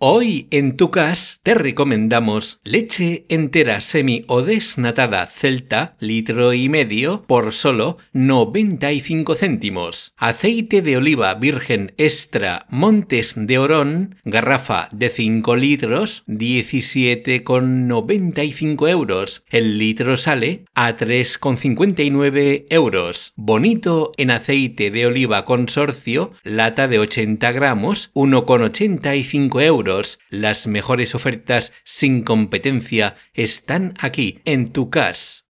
Hoy en Tucas te recomendamos leche entera semi o desnatada Celta, litro y medio, por solo 95 céntimos. Aceite de oliva virgen extra Montes de Orón, garrafa de 5 litros, 17,95 euros. El litro sale a 3,59 euros. Bonito en aceite de oliva consorcio, lata de 80 gramos, 1,85 euros. Las mejores ofertas sin competencia están aquí en Tucas.